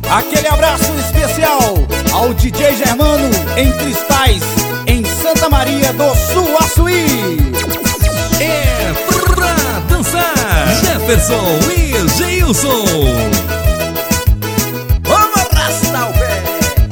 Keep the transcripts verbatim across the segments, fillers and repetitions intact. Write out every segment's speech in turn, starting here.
Aquele abraço especial ao D J Germano em Cristais, em Santa Maria do Suaçuí. É pra dançar, Jefferson e Geilson. Vamos arrastar o pé.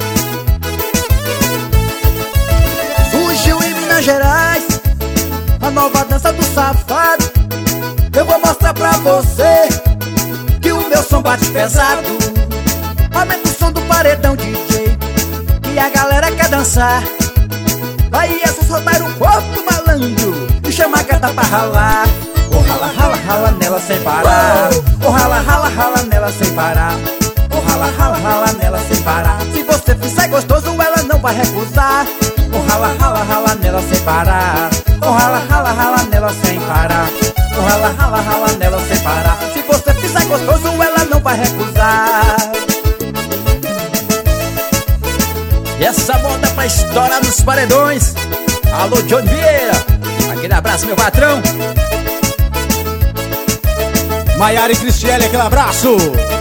Surgiu em Minas Gerais a nova dança do safado. Eu vou mostrar pra você que o meu som bate pesado. Aumenta o som do paredão, D J, e a galera quer dançar. Aí é só soltar o corpo malandro e chama a gata pra ralar. Oh, rala, rala, rala nela sem parar. Oh, rala, rala, rala nela sem parar. Oh, rala, rala, rala nela sem parar. Se você fizer gostoso, ela não vai recusar. Oh, rala, rala, rala nela sem parar. Oh, rala, rala, rala nela sem parar. Oh, rala, rala, rala nela sem parar. Se você fizer gostoso, ela não vai recusar. E essa moda pra estourar nos paredões. Alô, Johnny Vieira, aquele abraço, meu patrão. Maiara e Cristiele, aquele abraço.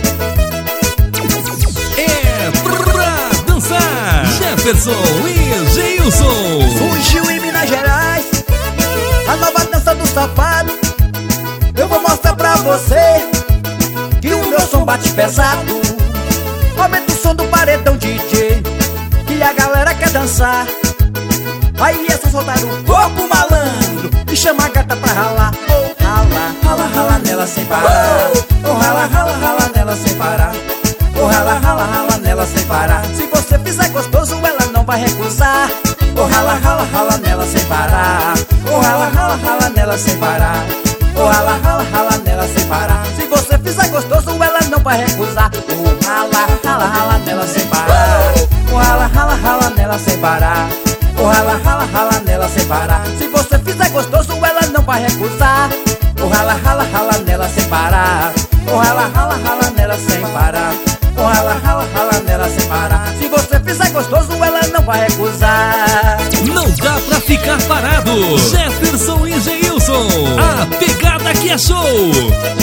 É pra dançar, Jefferson e Geilson. Surgiu em Minas Gerais a nova dança do safado. Eu vou mostrar pra você que o meu som bate pesado. Aumenta o som do paredão, D J, e a galera quer dançar. Aí é só soltar o corpo malandro e chama a gata pra ralar. Oh, rala, rala, rala nela sem parar. Oh, rala, rala, rala nela sem parar. Oh, rala, rala, rala nela sem parar. Se você fizer gostoso, ela não vai recusar. Oh, rala, rala, rala nela sem parar. Oh, rala, rala, rala nela sem parar. Oh, rala, rala, rala nela sem parar. Se você fizer gostoso, ela não vai recusar. Oh, rala, rala, rala nela sem parar. Oh, rala, rala, rala nela sem parar. Oh, rala, rala, rala nela sem parar. Se você fizer gostoso, ela não vai recusar. Oh, rala, rala, rala nela sem parar. Oh, rala, rala, rala nela sem parar. Oh, rala, rala, rala nela sem parar. Se você fizer gostoso, ela não vai recusar. Não dá pra ficar parado. Jefferson e Geilson, a pegada que é show.